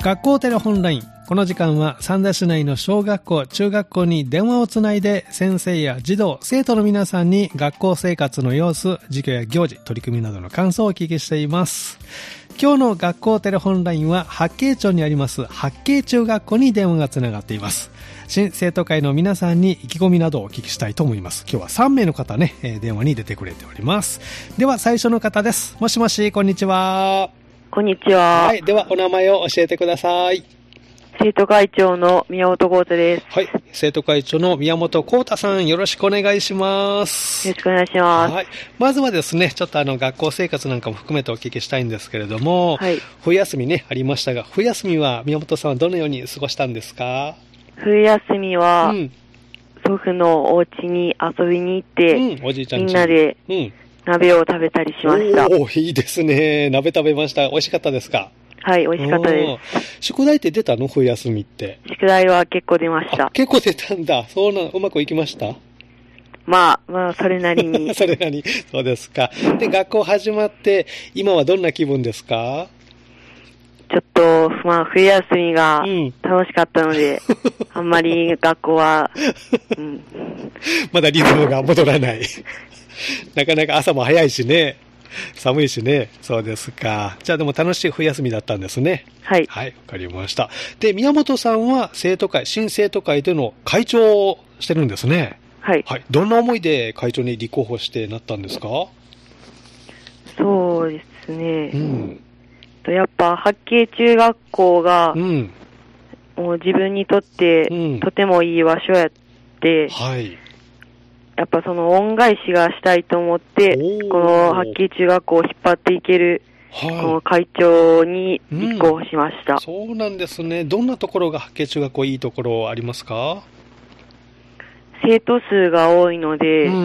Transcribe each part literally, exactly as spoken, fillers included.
学校テレホンライン。この時間は三田市内の小学校、中学校に電話をつないで先生や児童、生徒の皆さんに学校生活の様子、授業や行事、取り組みなどの感想をお聞きしています。今日の学校テレホンラインは八景町にあります八景中学校に電話がつながっています。新生徒会の皆さんに意気込みなどをお聞きしたいと思います。今日はさん名の方ね、電話に出てくれております。では最初の方です。もしもし、こんにちは。 こんにちは。 はい、ではお名前を教えてください。 生徒会長の宮本幸太です。 はい、生徒会長の宮本幸太さん、よろしくお願いします。 よろしくお願いします。 はい、まずはですね、ちょっとあの学校生活なんかも含めてお聞きしたいんですけれども、 はい、 冬休みねありましたが、冬休みは宮本さんはどのように過ごしたんですか？ 冬休みは、 うん、 祖父のお家に遊びに行って、 うん、おじいちゃんちみんなで鍋を食べたりしました。 うん、おー、いいですね。鍋食べました。美味しかったですか？ はい、美味しかったです。 宿題って出たの？冬休みって。 宿題は結構出ました。 結構出たんだ。そうな、うまくいきました？ まあ、まあ、それなりに。 それなりに。そうですか。で、学校始まって、今はどんな気分ですか？ ちょっと、まあ、冬休みが楽しかったので、うん、あんまり学校は、うん、 まだリズムが戻らない。なかなか朝も早いしね。寒いしね。そうですか。じゃあでも楽しい冬休みだったんですね。 はい。 はい、わかりました。で、宮本さんは生徒会、新生徒会での会長をしてるんですね。 はい。 はい。どんな思いで会長に立候補してなったんですか？ そうですね。 うん。 やっぱ、八景中学校が、 うん、 もう自分にとって、うん、とてもいい場所やって、 はい。 やっぱその恩返しがしたいと思って、この八景中学校を引っ張っていける、はい、この会長に立候補しました、うん。 そうなんですね。どんなところが八景中学校いいところありますか？ 生徒数が多いので、 うん、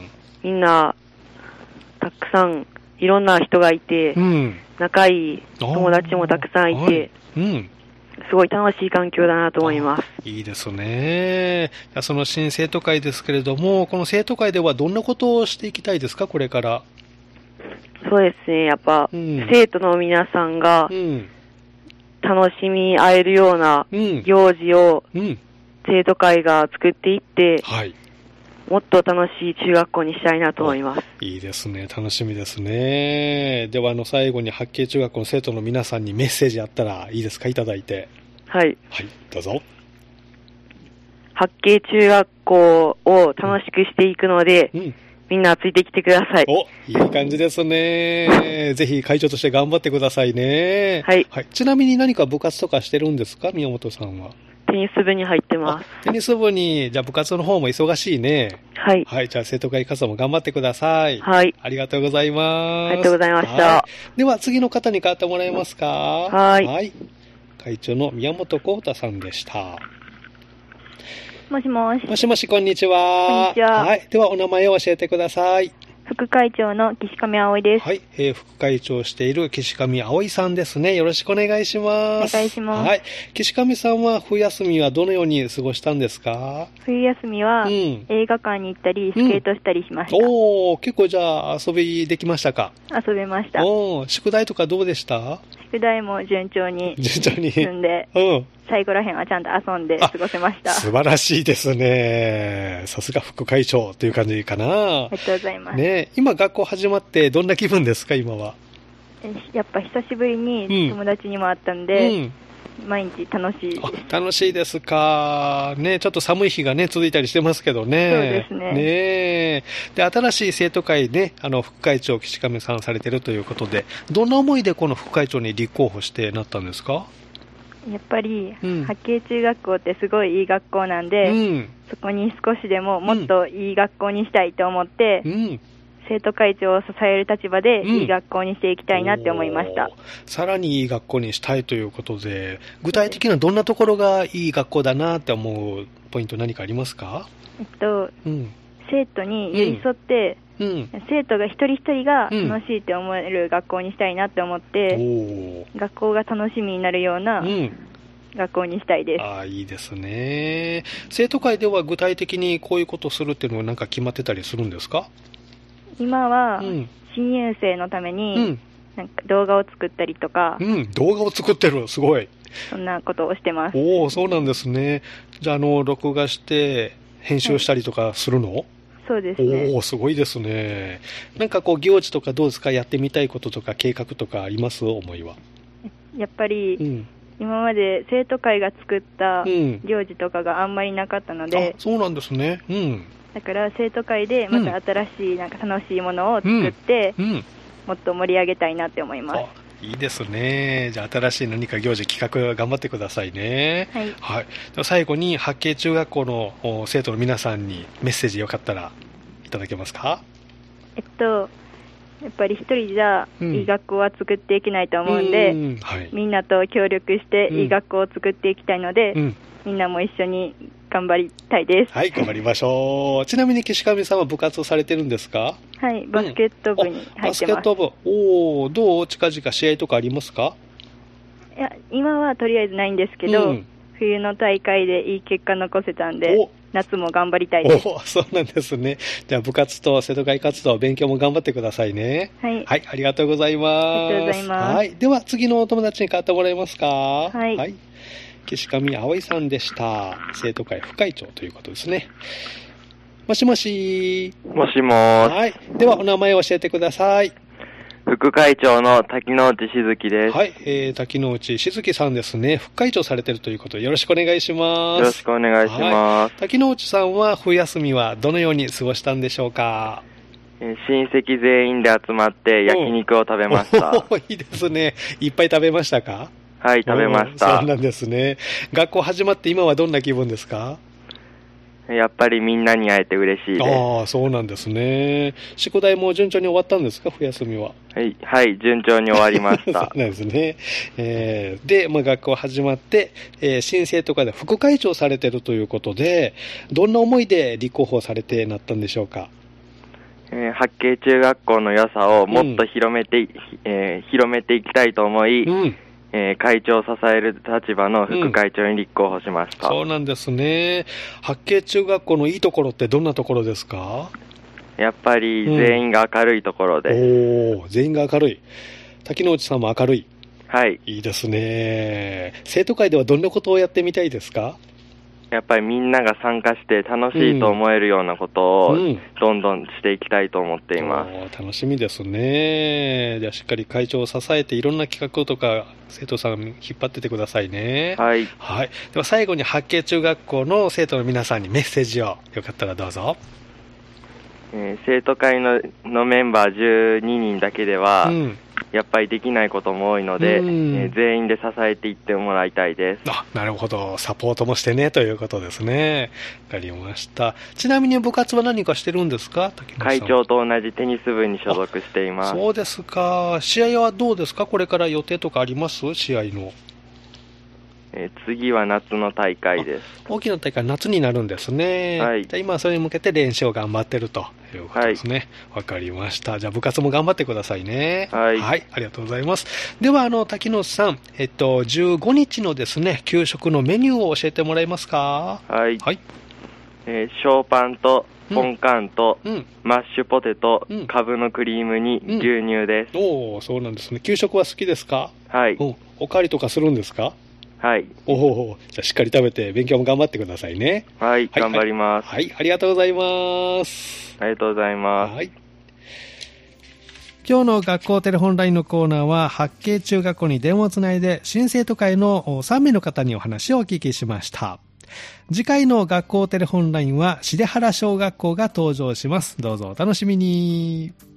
みんなたくさんいろんな人がいて、うん、仲いい友達もたくさんいて、はい、うん、すごい楽しい環境だなと思います。 いいですね。その新生徒会ですけれども、この生徒会ではどんなことをしていきたいですか、これから？ そうですね、やっぱ、うん、生徒の皆さんが楽しみ合えるような行事を生徒会が作っていって、うん、はい、もっと楽しい中学校にしたいなと思います。 いいですね。楽しみですね。では、あの、最後に八景中学校の生徒の皆さんにメッセージあったらいいですか？いただいて。 はい。 はい、どうぞ。 八景中学校を楽しくしていくので、うん、みんなついてきてください。 お、いい感じですね。ぜひ会長として頑張ってくださいね。 はい。 はい。ちなみに何か部活とかしてるんですか？宮本さんは。 テニス部に入ってます。 テニス部に、じゃあ部活の方も忙しいね。 はい。 はい。じゃあ生徒会活動も頑張ってください。 はい。 ありがとうございます。 ありがとうございました。 はい、では次の方に代わってもらえますか？ はい。 はい。会長の宮本幸太さんでした。 もしもし。 もしもし、こんにちは。 こんにちは。 はい。ではお名前を教えてください。 副会長の岸上葵です。 はい、えー、副会長をしている岸上葵さんですね。よろしくお願いします。 お願いします。 はい。岸上さんは冬休みはどのように過ごしたんですか？ 冬休みは、うん、映画館に行ったり、スケートしたりしました。 うん、おー、結構じゃあ遊びできましたか？ 遊べました。 おー、宿題とかどうでした？ 宿題も順調に順調に進んで、うん、最後らへんはちゃんと遊んで過ごせました。 素晴らしいですね。さすが副会長という感じかな。 ありがとうございます。 ね、今学校始まってどんな気分ですか、今は？ やっぱ久しぶりに友達にも会ったんで、うんうん、毎日楽しいです。 あ、楽しいですか。ね、ちょっと寒い日がね、続いたりしてますけどね。 そうですね。 ねで、新しい生徒会ね、あの、副会長、岸上さんされてるということで、どんな思いでこの副会長に立候補してなったんですか？ やっぱり、うん、八景中学校ってすごいいい学校なんで、うん、そこに少しでももっといい学校にしたいと思って、うん、生徒会長を支える立場でいい学校にしていきたいなって思いました。 うん、さらにいい学校にしたいということで、具体的にはどんなところがいい学校だなって思うポイント何かありますか？ えっと、うん、生徒に寄り添って、うん、生徒が一人一人が楽しいって思える学校にしたいなって思って、うん、学校が楽しみになるような学校にしたいです。 ああ、いいですね。生徒会では具体的にこういうことをするっていうのは何か決まってたりするんですか？ 今は新入生のためになんか動画を作ったりとか。 うん、動画を作ってる。すごい。 そんなことをしてます。 おー、そうなんですね。じゃあ、あの、録画して、編集したりとかするの？はい、 そうですね。 おー、すごいですね。なんかこう、行事とかどうですか？やってみたいこととか計画とかあります？思いは。 やっぱり、うん、今まで生徒会が作った行事とかがあんまりなかったので、うん、 あ、そうなんですね。うん。 だから生徒会でまた新しいなんか楽しいものを作って、うんうん、もっと盛り上げたいなって思います。 いいですね。じゃあ新しい何か行事企画頑張ってくださいね。 はい。 はい。では最後に八景中学校の生徒の皆さんにメッセージよかったらいただけますか？ えっとやっぱり一人じゃいい学校は作っていけないと思うんで、うんうん、はい、みんなと協力していい学校を作っていきたいので、うん、みんなも一緒に頑張りたいです。 はい、頑張りましょう。ちなみに岸上さんは部活をされてるんですか？ はい、バスケット部に入ってます。 バスケット部。おー、どう？近々試合とかありますか？ いや、今はとりあえずないんですけど、うん、冬の大会でいい結果残せたんで、夏も頑張りたいです。 お、そうなんですね。じゃあ部活と生徒会活動、勉強も頑張ってくださいね。 はい。 はい、ありがとうございます。ありがとうございます。 はい。では次のお友達に代わってもらえますか？ はい。 はい。岸上葵さんでした。生徒会副会長ということですね。もしもし。 もしもー。 はい。ではお名前を教えてください。 副会長の滝之内しずきです。 はい、えー、滝之内しずきさんですね。副会長されているということでよろしくお願いします。 よろしくお願いします。 はい、滝之内さんは冬休みはどのように過ごしたんでしょうか？ えー、親戚全員で集まって焼肉を食べました。 おいいですね。いっぱい食べましたか？ はい、食べました。 そうなんですね。学校始まって今はどんな気分ですか？ やっぱりみんなに会えて嬉しいです。 ああ、そうなんですね。宿題も順調に終わったんですか？冬休みは。 はい、はい、順調に終わりました。 そうなんですね。えー、で、まあ、学校始まって、えー、新生とかで副会長されているということで、どんな思いで立候補されてなったんでしょうか？ えー、八景中学校の良さをもっと広めて、うん、えー、広めていきたいと思い、うん、えー、会長を支える立場の副会長に立候補しました。 うん、そうなんですね。八景中学校のいいところってどんなところですか？ やっぱり全員が明るいところで、 うん、おー、全員が明るい。滝之内さんも明るい。 はい。 いいですね。生徒会ではどんなことをやってみたいですか？ やっぱりみんなが参加して楽しいと思えるようなことをどんどんしていきたいと思っています。 うんうん、楽しみですね。じゃあしっかり会長を支えていろんな企画とか生徒さん引っ張っててくださいね。 はい。 はい。では最後に八景中学校の生徒の皆さんにメッセージをよかったらどうぞ。 えー、生徒会 の, のメンバーじゅうににんだけでは、うん、やっぱりできないことも多いので、うんえー、全員で支えていってもらいたいです。 あ、なるほど。サポートもしてねということですね。わかりました。ちなみに部活は何かしてるんですか？ 会長と同じテニス部に所属しています。 そうですか。試合はどうですか？これから予定とかあります？試合の。 えー、次は夏の大会です。 大きな大会夏になるんですね。はい。じゃあ今それに向けて練習を頑張ってるということですね。わ、はい、かりました。じゃあ部活も頑張ってくださいね。 はい。 はい。ありがとうございます。ではあの滝野さん、えっとじゅうごにちのですね給食のメニューを教えてもらえますか？ はい。 はい。 えー、ショーパンとポンカンと、うん、マッシュポテト、うん、カブのクリームに牛乳です。 うん、おお、そうなんですね。給食は好きですか？ はい。 お、おかわりとかするんですか？ はい。 おお、じゃあしっかり食べて勉強も頑張ってくださいね。 はい、はい、頑張ります。 はい、ありがとうございます。 ありがとうございます。はい。 今日の学校テレホンラインのコーナーは八景中学校に電話をつないで新生徒会のさんめいの方にお話をお聞きしました。次回の学校テレホンラインは重原小学校が登場します。どうぞお楽しみに。